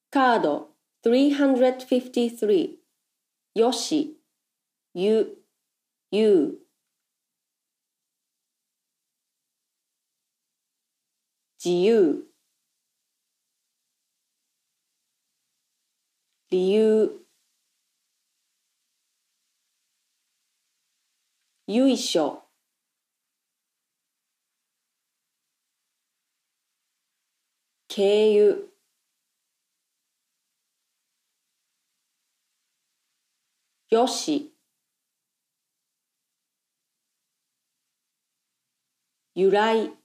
カード353よし、ゆ、ゆう。自由、理由、由緒、経由、よし、由来、